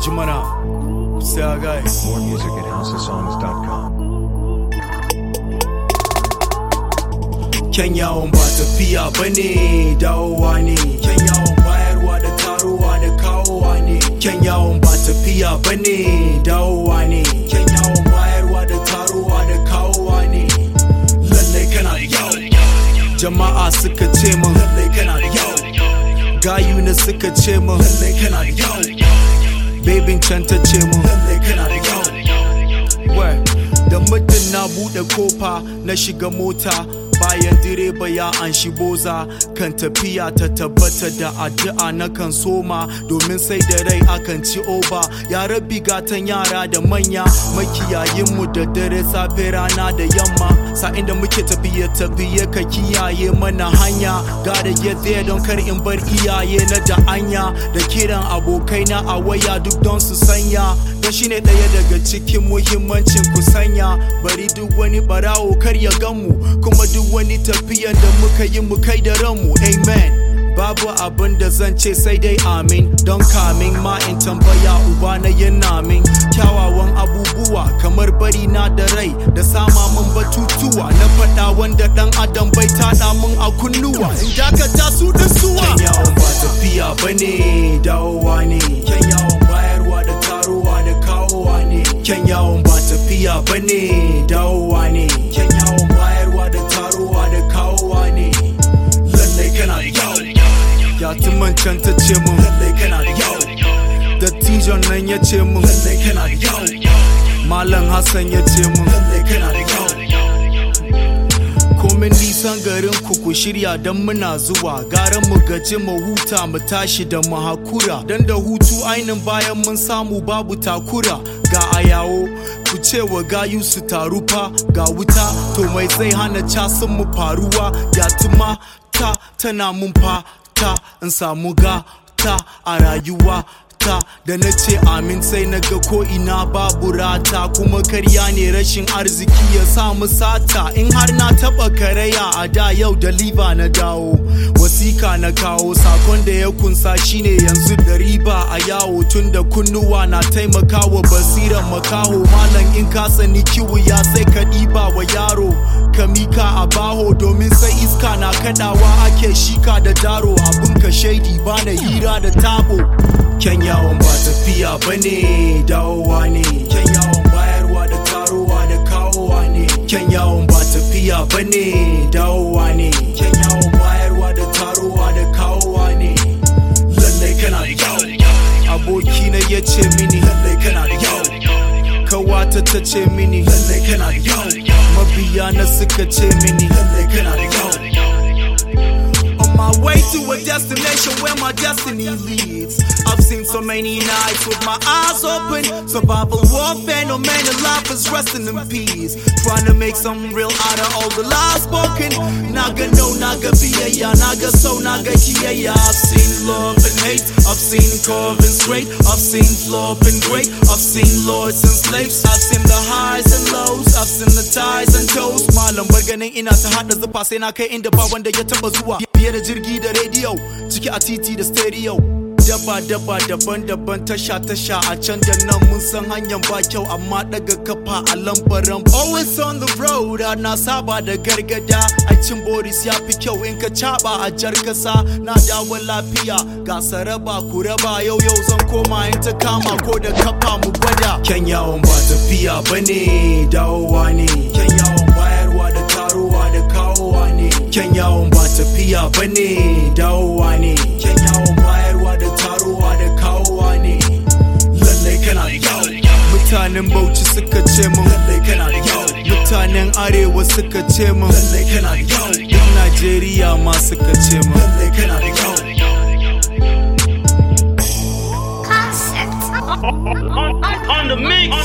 Jimana, say hi guys. More music at housesongs.com. Kyakkyawan ba tafiya bane, dawowa ne. Kyakkyawan bayarwa da tarowa da kawowa ne. Kyakkyawan ba tafiya bane, dawowa ne. Kyakkyawan bayarwa da tarowa da kawowa ne. Lallai kana da yau. Jama'a suka ce min lallai kana da yau. Gayu na suka ce min lallai kana da yau. Babin can ta ce min lallai kana da yau. Da muddin na buɗe kofa na shiga mota, bayan direba ya anshi boza, kan tafiya ta tabbata da addu'a na kan soma, domin sai da rai akan ci oba. Ya rabbi gatan yara da manya, makiyayinmu da dare safe rana da yamma. Sa'in da muke tafiye ka kiyaye mana hanya. Gotta get there don kar in bar iyaye na da anya, da kiran abokaina a waya duk don su sanya. Don shine ɗaya daga cikin muhimmancin kusanya. Bari duk wani barawo kar ya ganmu, kuma duk wani tafiyan da muka yi mu kai da ranmu. Amen. Babu abin da zan ce sai dai amin, don kamin ma in tambaya uba na yana min kyawawan abubuwa kamar bari na da rai da sama min batutuwa na faɗa wanda ɗan adam bai tada min a kunnuwa. In dakata su da suwa. Kyakkyawan ba tafiya bane, dawowa ne. Kyakkyawan bayarwa da tarowa da kawowa ne. Kyakkyawan ba tafiya bane, dawowa ne. Kyakkyawan bayarwa da tarowa da kawowa ne. Lallai kana da yau. Yatiman can ta ce min lallai kana da yau. Dattijon nan ya ce min lallai kana da yau. Malam Hassan ya ce min lallai kana da yau. Komin nisan garin ku shirya don muna zuwa, gara mu gaji mu huta mu tashi da mu hakura, don da hutu ainin bayan mun samu babu takura. Ga ayawo ku ce wa gayu su taru fa, ga wuta to mai zai hana casin mu faruwa. Yatima ta tana mun fata in samu gata a rayuwa ta, da na ce amin sai na ga ko ina babu rata, kuma karya ne rashin arziki ya samu sata. In har na taba karaya a da, yau da liva na dawo, wasika na kawo, sakon da ya kunsa shine yanzu da riba a yawo, tun da kunnuwa na taimakawa basiran makaho. Malam in ka sani kiwiya sai ka ɗiba wa yaro, ka mika a baho, domin sai iska na kadawa ake shika da daro. Abun ka shaidi bana hira da tabo. Kyakkyawan ba tafiya bane, dawowa ne. Kyakkyawan bayarwa da tarowa da kawowa ne. Kyakkyawan ba tafiya bane, dawowa ne. Kyakkyawan bayarwa da tarowa da kawowa ne. Lallai kana da yau. Abokina ya ce mini lallai kana da yau. Kawata ta ce mini lallai kana da yau. Mabiya na suka ce mini lallai kana da yau. On my way to a destination where my destiny leads. I've seen so many nights with my eyes open. Survival warfare, no man alive is resting in peace. Trying to make something real out of all the lies spoken. Naga no, naga biya, naga so, naga kiya. I've seen love and hate, I've seen curve and straight, I've seen flop and great, I've seen lords and slaves, I've seen the highs and lows, I've seen the ties and toes. Malam barganin ina ta hada zufa sai na kai inda ba wanda ya taba zuwa. Fiye da jirgi da radio, ciki a titi da stereo. Daba daban-daban, tasha a can da nan mun san hanyar ba kyau, amma daga kafa a lambaran. Always on the road, na saba da gargada. Aikin Boris ya fi kyau in ka caba a jar kasa. Na dawo lafiya, ga saraba ku raba. Yau zan koma in ta kama ko da kafa mu gwada. Kyakkyawan ba tafiya bane, dawowa ne. Kyakkyawan bayarwa da tarowa da kawowa ne. Kyakkyawan ba tafiya bane, dawowa ne. Kyakkyawan bayarwa da tarowa da kawowa ne. Lallai kana da yau. Mutanen Bauchi suka ce min lallai kana da yau. Mutanen Arewa suka ce min lallai kana da yau. Duk Najeriya ma suka ce min lallai kana da yau. On the mix.